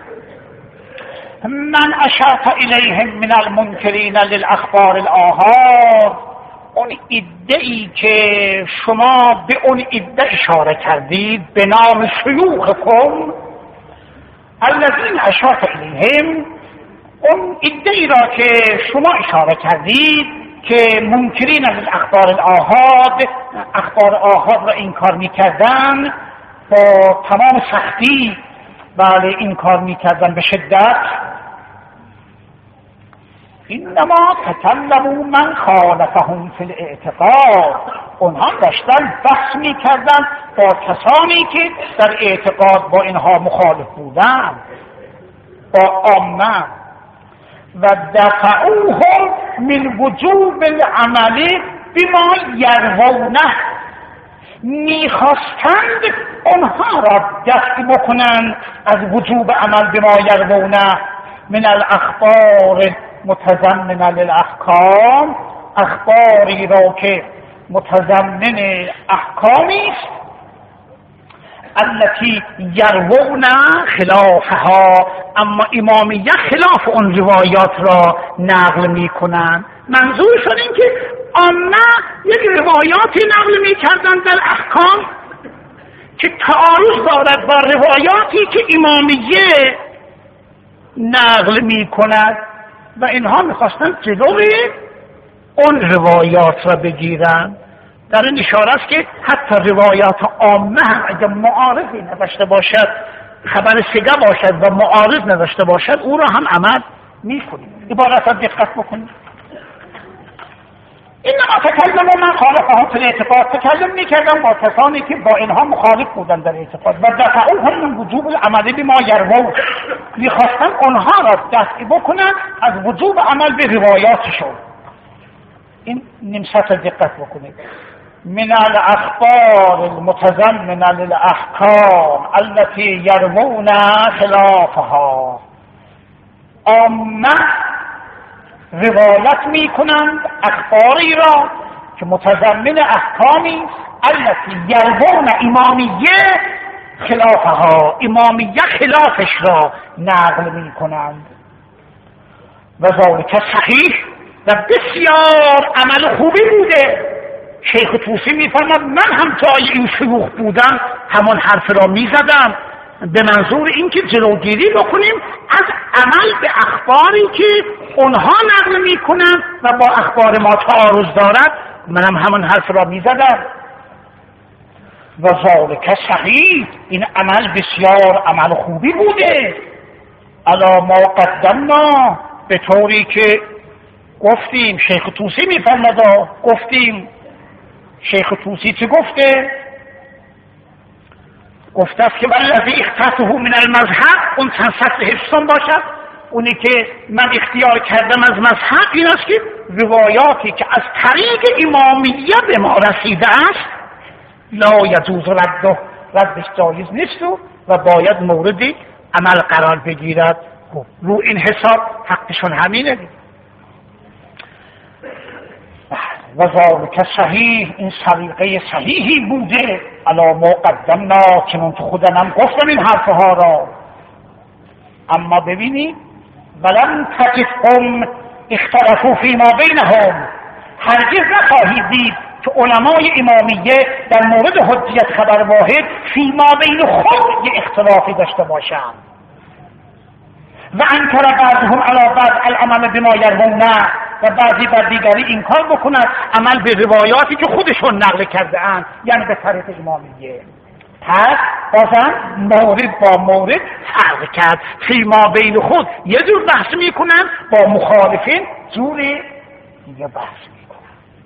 من اشرت الیهم من المنکرین للاخبار الآحاد، اون ادعی که شما به اون ادعا اشاره کردید به نام شیوخکم الذین اشرت الیهم، اون ادعی را که شما اشاره کردید که منکرین از اخبار الآحاد، اخبار آحاد را انکار میکردن با تمام سختی، بله انکار میکردن به شدت. انما تکلموا من خالفهم فی الاعتقاد، اونها داشتن بحث میکردن با کسانی که در اعتقاد با اینها مخالف بودن، با عامه. و دفعوهم من وجوب العمل بما یروونه، میخواستند اونها را دفع بکنند از وجوب عمل بما یروونه من الاخبار متضمنه للاحکام، اخباری را که متضمن احکامی است التي یروون خلافها، اما امامیه خلاف اون روایات را نقل میکنند. منظورشون این که عامه یک روایاتی نقل میکردن در احکام که تعارض دارد با روایاتی که امامیه نقل میکند و اینها میخواستن جلوی اون روایات را بگیرن. در این اشاره است که حتی روایات عامه هم اگر معارضی نداشته باشد، خبر سگه باشد و معارض نداشته باشد، او را هم عمل میکنیم. عبارت را دقت بکنید. اینما تکلم من خالفهم فی الاعتقاد، تکلم میکردم با کسانی که با اینها مخالف بودن در اعتقاد و دفعوهم من وجوب العمل بما یروون، میخواستن اونها را دفع بکنن از وجوب عمل به روایاتشون. این نمسات دقت بکنید. من الاخبار المتضمنه للاحکام التي یروون خلافها، عامه روایت میکنند اخباری را که متضمن احکامی التي یروون امامیه خلافها، امامیه خلافش را نقل میکنند. و ذالک صحیح، و بسیار عمل خوبی بوده. شیخ طوسی میفرماد من هم تا این شیوخ بودم همون حرف را میزدم به منظور اینکه جلوگیری بکنیم از عمل به اخباری که اونها نقل میکنن و با اخبار ما تعارض دارد. منم همون حرف را میزدم. و ذالک صحیح، این عمل بسیار عمل خوبی بوده. الا ما قدمنا، به طوری که گفتیم. شیخ طوسی میفرماد گفتیم. شیخ طوسی چه گفته؟ گفته است که والذی اخترته من المذهب، اون چند سطح حفظان باشد. اونی که من اختیار کردم از مذهب این است که روایاتی که از طریق امامیه به ما رسیده است لا یجوز رده، ردش جایز نیست و باید مورد عمل قرار بگیرد. رو این حساب حقشون همینه. و ذالک صحیح، این طریقه صحیحی بوده. علا ما قدمنا، چنون که خودم گفتم این حرفها را. اما ببینید ولم تجدهم اختلفوا فیما بینهم، هرگز نخواهید دید که علمای امامیه در مورد حجیت خبر واحد فیما بین خود یک اختلافی داشته باشند. و انکر بعضهم علی بعض العمل بما یروون، و بعضی بر دیگری این کار بکند عمل به روایاتی که خودشون نقل کرده اند، یعنی به طریق امامیه. پس بازم مورد با مورد فرق کرد. فیما بین خود یه جور بحث میکنن، با مخالفین جور دیگه بحث میکنن.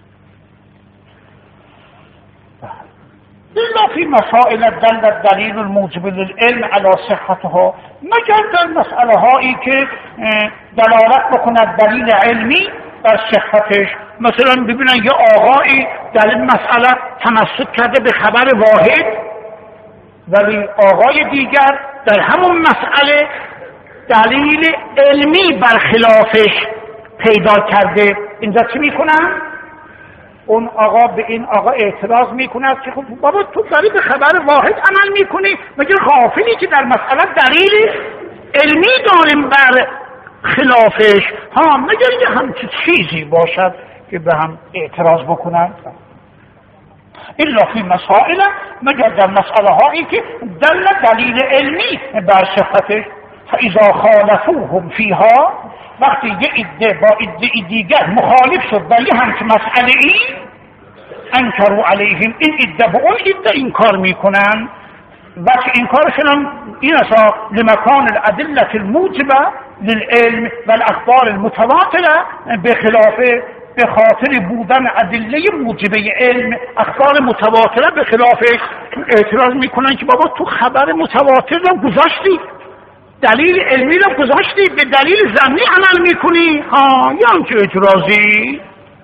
الا فی مسائل دل الدلیل الموجب للعلم علی صحتها، مگر در مسئله هایی که دلالت بکند دلیل علمی بر صحتش. مثلا ببینن یه آقایی در این مسئله تمسک کرده به خبر واحد، ولی آقای دیگر در همون مسئله دلیل علمی بر خلافش پیدا کرده. اینجا چی میکنن؟ اون آقا به این آقا اعتراض میکنه که خب بابا تو داری به خبر واحد عمل میکنی، مگر غافلی که در مسئله دلیل علمی داریم بر خلافش؟ ها، مگر یه همچه چیزی باشد که به هم اعتراض بکنن؟ الا فی مسائل، مگر در مسئله هایی که دل دلیل علمی بر صحتش. فاذا خالفوهم فیها، وقتی یه عده با عده دیگر مخالف شد در یه همچه مسئله ای، انکروا علیهم، این عده با اون عده این کار میکنن. و که این کارشون هم این اصلا لمکان الادله الموجبه للعلم و الاخبار المتواتره، به خلاف به خاطر بودن ادله موجبه علم، اخبار متواتره به خلافش اعتراض میکنن که بابا تو خبر متواتر رو گذاشتی، دلیل علمی رو گذاشتی، به دلیل ظنی عمل میکنی. ها، یا هم که اعتراضی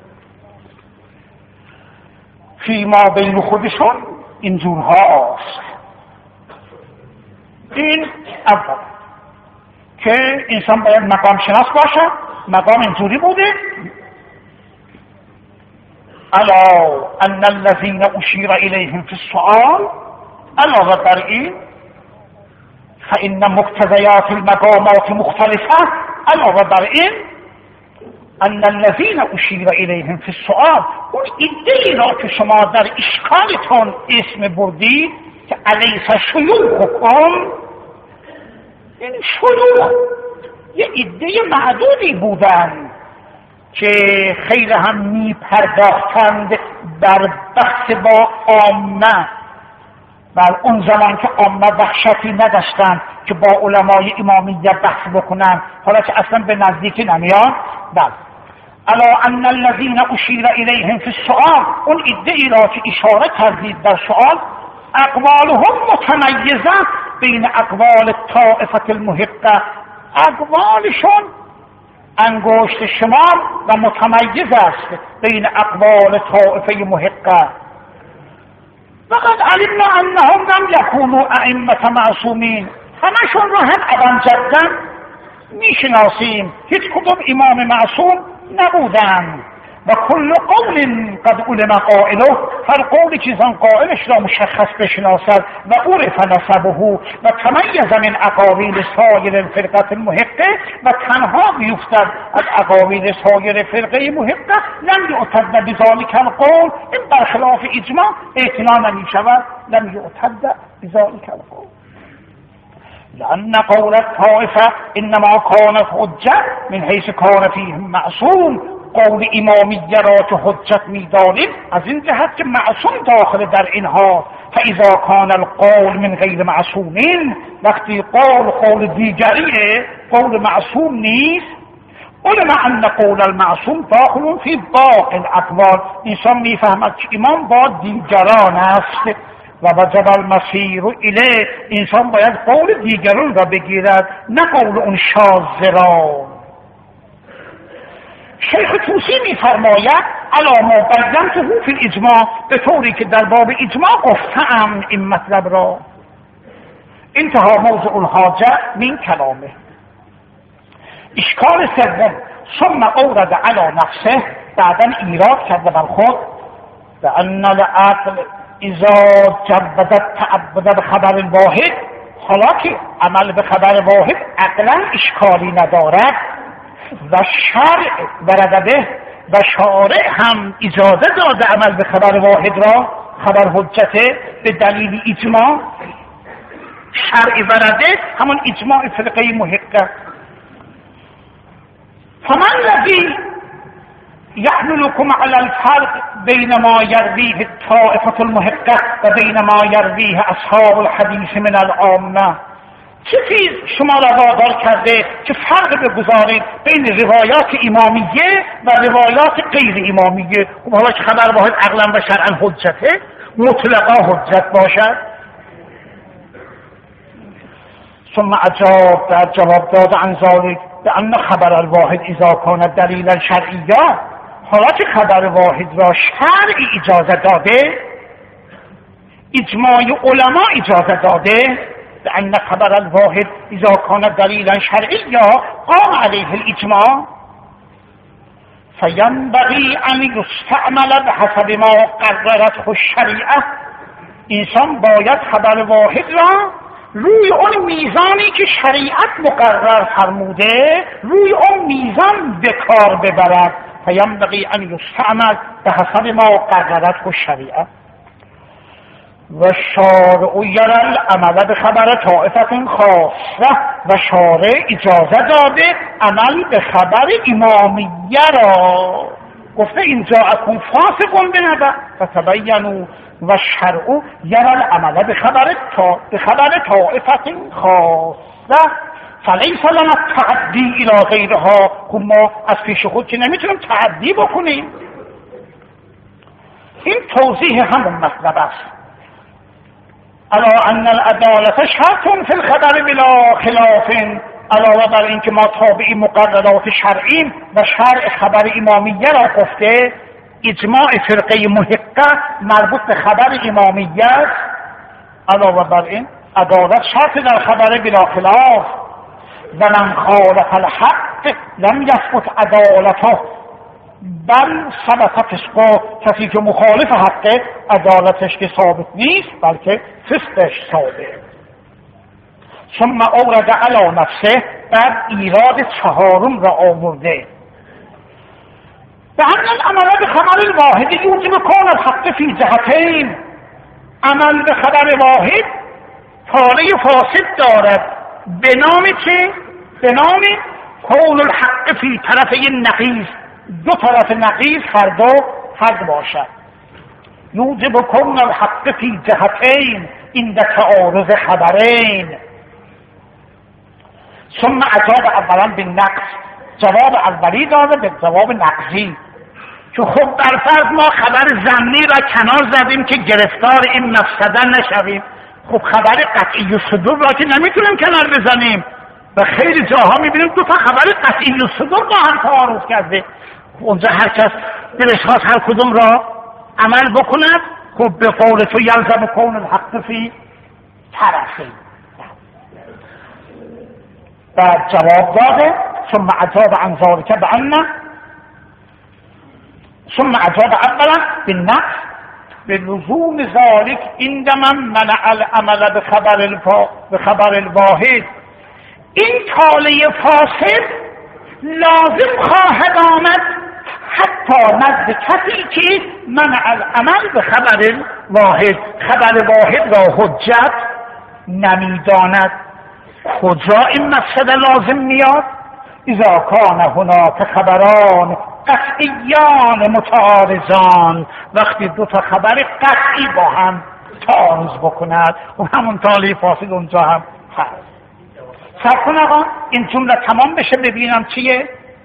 فیما بین خودشون اینجورها است. این اول که انسان باید مقام شناس باشه. مقام اینجوری بوده الا ان الذين اشیر الیهم فی السؤال، علاوه بر این فان مقتضیات المقامات مختلفه، علاوه بر این ان الذين اشیر الیهم فی السؤال، اون ایده‌ای را که شما در اشکالتون اسم بردید که الیس شیوخکم، این شیوخ یه ایده معدودی بودن که خیلی هم می پرداختند بر بحث با عامه، بل اون زمان که عامه وحشتی نداشتند که با علمای امامیه بحث بکنن، حالا که اصلا به نزدیکی نمیان. بل الا ان الذین اشیر الیهم فی السؤال، اون ایده‌ای را که اشاره کردید در سؤال، اقوالهم متمیزه بین اقوال طائفه المحقه، اقوالشون انگشت شمار و متمیز است بین اقوال طائفه محقه. وقد علمنا انهم لم يكونوا ائمه معصومین، همشون رو هم ابا جدا میشناسیم، هیچ کدوم امام معصوم نبودن. و کل قول قد علم قائله، هر قولی که زن قائلش را مشخص بشناسد و عرف نسبه و تمیز من اقاویل سایر الفرقه المحقه، و تنها بیفتد از اقاویل سایر فرقه محقه، لم یعتد بذلک القول، این برخلاف اجماع اعتنا نمی شود، لم یعتد بذلک القول، لأن قول الطائفه انما كانت حجه من حيث كان فيهم معصوم، قول امامیه را که حجت می‌دانیم از این جهت که معصوم داخل در اینها. فاذا کان القول من غیر معصومین، وقتی قول قول دیگریه، قول معصوم نیست، علم ان قول المعصوم داخل فی باقی الاقوال، انسان میفهمد که ایمان با دیگران است و وجب المسیر الیه، انسان باید قول دیگران را بگیرد نه قول اون شاذ را. شیخ طوسی می‌فرماید علی ما بینته فی الاجماع، به طوری که در باب اجماع گفتم این مطلب را. انتها موضوع الحاجه من کلامه. اشکال سوم، ثم اورد علی نفسه، بعداً ایراد کرده بر خود، به ان العقل اذا جبدت تعبد بخبر الواحد، حالا که عمل به خبر واحد عقلا اشکالی ندارد و شرع برده به و شارع هم اجازه داده عمل به خبر واحد را، خبر حجته به دلیل اجماع، شرع برده همون اجماع فرقه محقه. فمن الذی یحملکم علی الفرق بین ما یرویه الطائفه المحقه و بین ما یرویه اصحاب الحدیث من العامه، چه چیز شما را وادار کرده که فرق بگذارید بین روایات امامیه و روایات غیر امامیه؟ خب حالا که خبر واحد عقلا و شرعا حجته، مطلقا حجت باشد. ثم اجاب، در جواب داد عن ذلك بان خبر الواحد اذا كان دلیلا شرعیا، حالا که خبر واحد را شرع اجازه داده، اجماع علما اجازه داده، بأن خبر الواحد إذا كان دليلا شرعيا قام عليه الإجماع، فينبغي أن يستعمل بحسب ما قررته الشريعة. انسان باید خبر واحد را روی اون میزانی که شریعت مقرر فرموده، روی اون میزان به کار ببرد. فينبغي أن يستعمل بحسب ما قررته الشريعة. و شارع یرى العمل به خبر طائفه خاصه، و شارع اجازه داده عمل به خبر امامیه را. گفته این جاءکم فاسق بنبأ فتبینوا، و شرع یرى العمل به خبر به خبر طائفه خاصه فلیس لنا التعدی الی غیرها. خب ما از پیش خود که نمیتونیم تعدی بکنیم. این توضیح همون مطلب است. الا ان العدالة شرط فی الخبر بلا خلاف، علاوه بر این که ما تابع مقررات شرعیم و شرع خبر امامیه را گفته، اجماع فرقه محقه مربوط به خبر امامیه است. علاوه بر این عدالت شرط در خبر بلا خلاف، و من خالف الحق لم یثبت عدالته، بل ثبت فسقه، کسی که مخالف حقه عدالتش که ثابت نیست بلکه فسقش ثابت. ثم اورد علی نفسه، بعد ایراد چهارم را آورده. به ان العمل بخبر الواحد یوجب کون الحق فی جهتین، عمل به خبر واحد پاره فاسد دارد. به نام چه؟ به نام کون الحق فی طرفی نقیض، دو طرف نقیض هر دو حق باشد. یوجب کون الحق فی جهتین عند تعارض خبرین. ثم اجاب اولا بالنقص، جواب اولی داده به جواب نقضی. که خب در فرض ما خبر ظنی را کنار زدیم که گرفتار این مفسده نشویم. خب خبر قطعی الصدور را که نمیتونیم کنار بزنیم و خیلی جاها میبینیم دو تا خبر قطعی الصدور با هم تعارض کرده. اونجا هر کس دلش خواست هر کدوم را عمل بکند. خب به قول تو یلزم کون الحق فی طرفین. بعد جواب داده ثم اجاب عن ذلك بأن ثم اجاب اولا بالنقص بلزوم ذلك عند من منع العمل بخبر الفا بخبر الواحد. این طالع فاسد لازم خواهد آمد حتی نزد کسی که منع العمل بخبر الواحد، خبر واحد را حجت نمیداند. کجا این مفسده لازم میاد؟ اذا کان هناک خبران قطعیان متعارضان، وقتی دو تا خبر قطعی با هم تعارض بکند و همون طالع فاسد اونجا هم هست. صبر کن آقا این جمله تمام بشه ببینم چیه.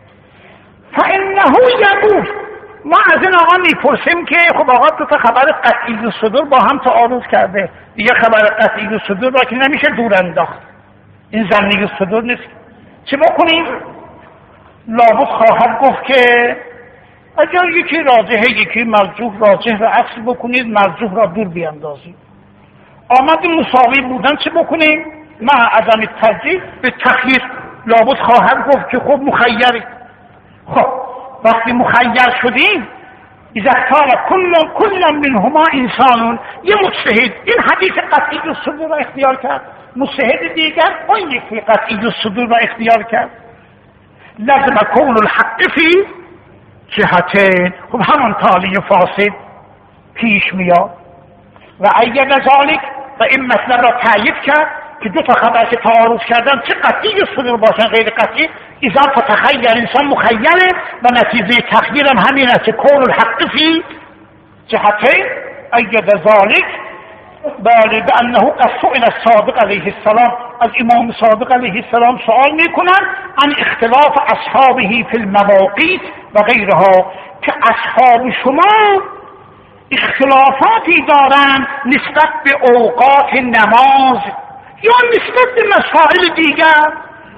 فانه یقول، ما از این آقا میپرسیم که خب آقا دو تا خبر قطعی الصدور با هم تعارض کرده، دیگه خبر قطعی الصدور را که نمیشه دور انداخت، این ظنی الصدور نیست، چه بکنیم؟ لابد خواهد گفت که اگر یکی راجحه یکی مرجوح راجح را عکس بکنید، مرجوح را دور بیاندازید. آمد مساوی بودن چه بکنیم؟ مع عدم ترجیح به تخییر. لابد خواهد گفت که خب مخیری. خب وقتی مخیر شدیم اذا کان کل کل منهما انسان، یه مجتهد این حدیث قطعی الصدور را اختیار کرد، مجتهد دیگر اون یکی قطعی الصدور را اختیار کرد. لازم کون الحق فی جهتین، خب همان طالع فاسد پیش میاد. و اید ذالک، و این مطلب را تایید کرد که دو تا خبر که تعارض کردن چه قطعی الصدور باشن غیر قطعی، اذا فتخیر انسان مخیره و نتیجه تخییر هم همین است که کون الحق فی جهتین. اید ذالک بله بانه قد سئل الصادق علیه السلام، از امام صادق علیه السلام سوال میکنن عن اختلاف اصحابه فی المواقیت و غیرها، که اصحاب شما اختلافاتی دارن نسبت به اوقات نماز یا نسبت به مسائل دیگر.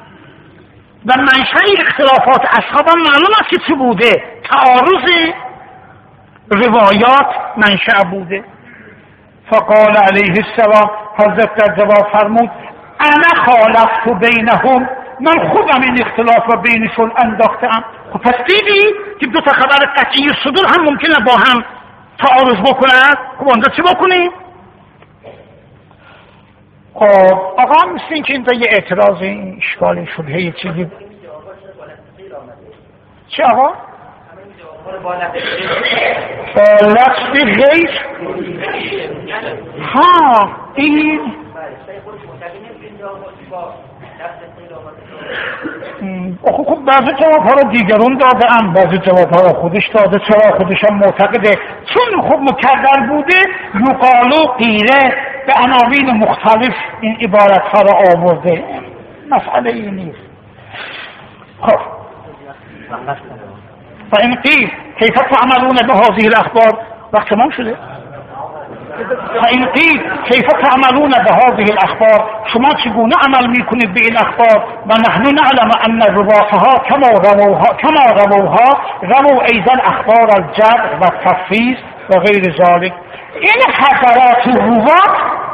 و منشأ اختلافات اصحاب هم معلوم است که چه بوده؟ تعارض روایات منشأ بوده. فقال علیه السلام، حضرت در جواب فرمود انا خالفت بینهم، من خودم این اختلاف را بینشون انداختم. خب پس دیدی که دو تا خبر قطعی الصدور هم ممکنه با هم تعارض بکنند. خب آنجا چی بکنیم؟ خب آقا مثل این که اینجا یه اعتراض، این اشکال شبهه یه چیزی. چی آقا؟ با لفظ غیر. ها این خب خب بعضی جواب ها رو دیگرون داده ام، بعضی جواب ها رو خودش داده. چرا خودش هم معتقده؟ چون خب مکرر بوده یقالو غیره به عناوین مختلف این عبارت ها رو آورده. مسئله این نیست. خب فإن قیل کیف تعملون بهذه الاخبار، وقت تمام شده. فإن قیل کیف تعملون بهذه الاخبار، شما چگونه عمل میکنید به این اخبار؟ و نحن نعلم ان رواتها کما رووها کما رووها رووا ایضا اخبار الجرح و التفویض و غیر ذلك. این حضرات روات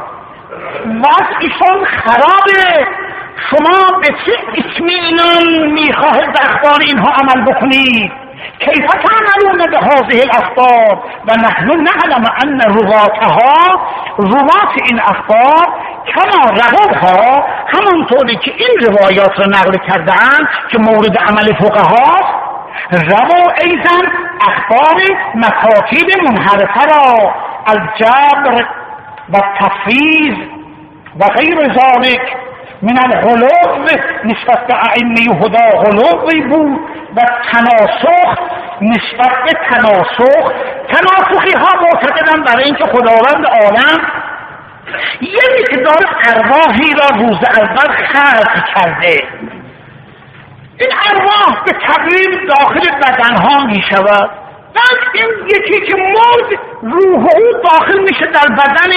وضعشون خرابه. شما به چه اطمینان میخواهید به اخبار اینها عمل بکنید؟ کیف تعملون بهذه الاخبار و نحن نعلم ان رواتها، روات این اخبار کما روها، همونطوری که این روایات را نقل کردن که مورد عمل فقها، رووا ایضا اخبار مکاتیب منحرفه را از جبر و تفریز و غیر ذلك من الغلو نسبت به ائمه هدا غلوی بود و تناسخ نسبت به تناسخ. تناسخی ها معتقدن برای اینکه خداوند عالم یه مقدار ارواحی را روز اول خلق کرده، این ارواح به تقریب داخل بدنها می شود، بعد این یکی که مرد روح او داخل میشه در بدن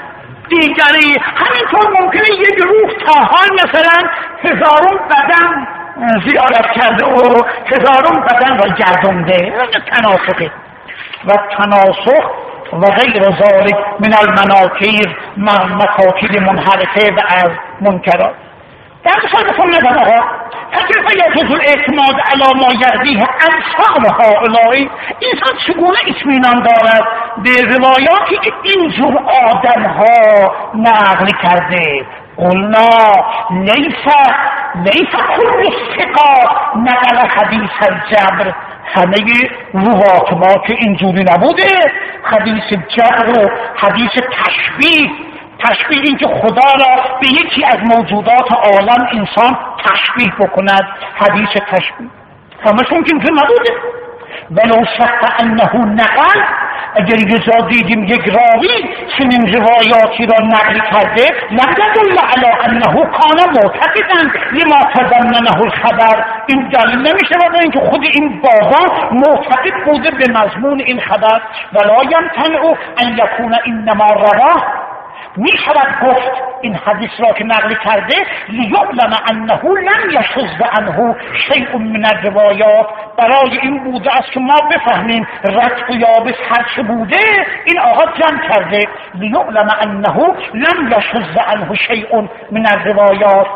دیگری. همینطور ممکنه یک روح تا حال مثلا هزارون بدن زیارت کرده و هزارون بدن را گردونده، تناسخه. و تناسخ و غیر ذلك من المناکیر، مکاتیب منحرفه و از منکرات. در مثالتون نگم آقا فکر یجوز الاعتماد علی ما یرویه امثال هؤلاء، انسان چگونه اطمینان دارد به روایاتی که اینجور آدم ها نقل کرده؟ قلنا لیس لیس کل الثقات نقل حدیث الجبر، همه روات ما که اینجوری نبوده. حدیث جبر و حدیث تشبیه، تشبیه این که خدا را به یکی از موجودات عالم انسان تشبیه بکند، حدیث تشبیه همشون که اینجور نبوده. ولو شک انه نقل، اگر یه جا دیدیم یک راوی چنین روایاتی را نقل کرده، لم يدل علی انه کان معتقدا لما تضمنه الخبر، این دلیل نمیشه برای اینکه خود این بابا معتقد بوده به مضمون این خبر. ولا یمتنع ان یکون انما رواه، می شود گفت این حدیث را که نقل کرده لیعلم انه لم یشذ عنه شیء من الروایات، برای این بوده است که ما بفهمیم رد و یابس هر چه بوده این آقا جمع کرده. لیعلم انه لم یشذ عنه شیء من الروایات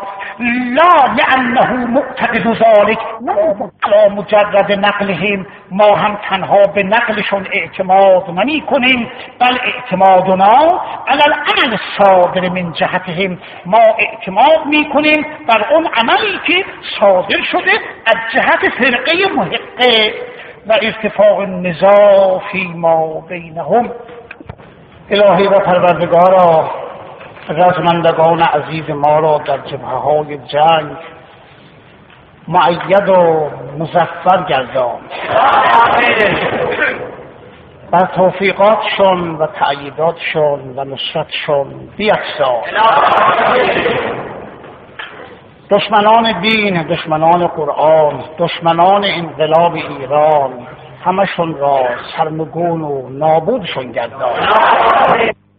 لا لانه معتقد ذلك، لا مجرد نقلهم، ما هم تنها به نقلشون اعتماد نمی کنیم، بل اعتمادنا علی العمل صادر من جهتهم، ما اعتماد می کنیم بر اون عملی که صادر شده از جهت فرقه محقه و ارتفاع النزاع فیما بینهم. الهی و پروردگارا، رزمندگان عزیز ما را در جبهه های جنگ مؤید و مظفر گردان، بر توفیقاتشون و تأییداتشون و نصرتشون بیفزا. دشمنان دین، دشمنان قرآن، دشمنان انقلاب ایران، همشون را سرنگون و نابودشون گردان.